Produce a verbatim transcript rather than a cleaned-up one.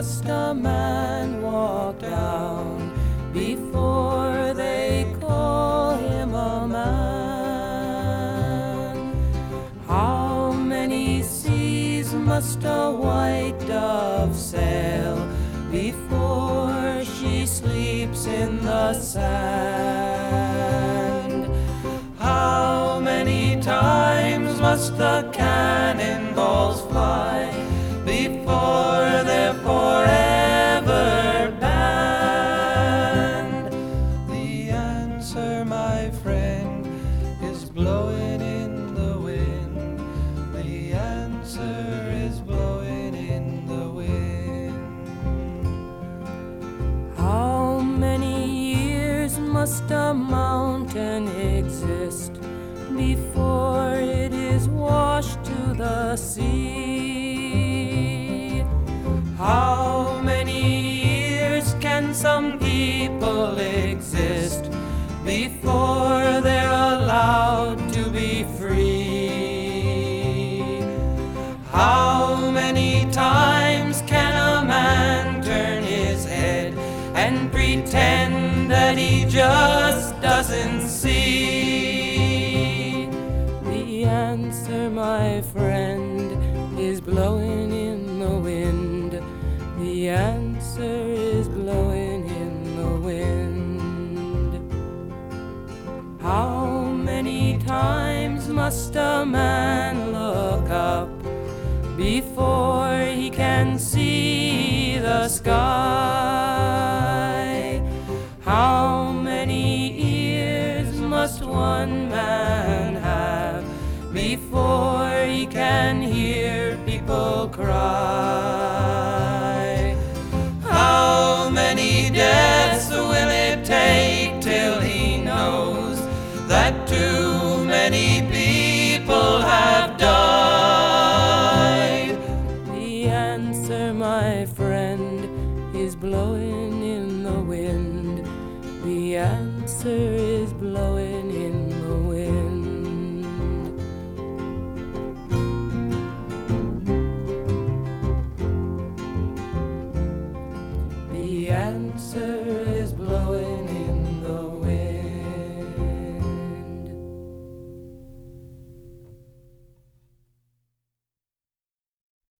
must a man walk down before they call him a man? How many seas must a white dove sail before she sleeps in the sand? How many times must the cannonballs fly before they're forever banned? The answer, my friend, is blowing in the wind. The answer is blowing in the wind. How many years must a mountain exist before it is washed to the sea? How many years can some people exist before they're allowed to be free? How many times can a man turn his head and pretend that he just doesn't see? The answer, my friend, is blowing in the wind. The answer is blowing in the wind. How many times must a man look up before he can see the sky? How many ears must one man have before he can hear people cry? How many deaths will it take till he knows that too many people have died? The answer, my friend, is blowing in the wind. The answer is blowing in